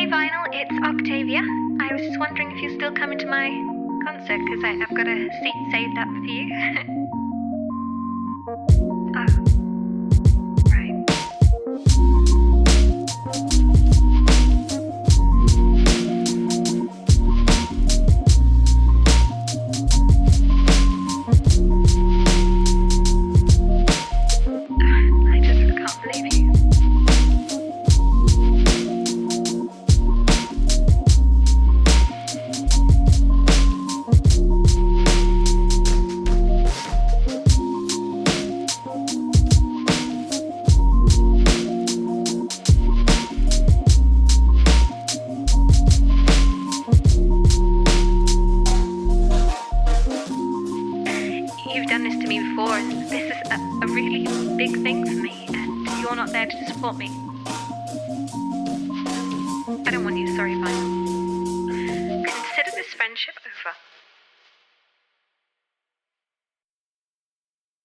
Vinyl, it's Octavia. I was just wondering if you're still coming to my concert, because I've got a seat saved up for you. Oh, right. I just can't believe you. You've done this to me before, and this is a really big thing for me, and you're not there to support me. I don't want you sorry, Vinyl. Consider this friendship over.